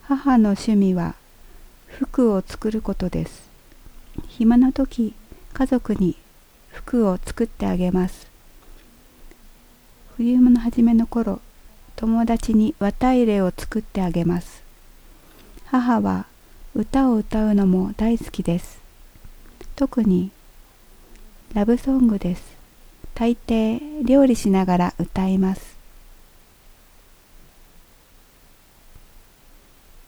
母の趣味は服を作ることです。暇な時、家族に服を作ってあげます。冬の初めの頃、友達に綿入れを作ってあげます。母は歌を歌うのも大好きです。特にラブソングです。大抵料理しながら歌います。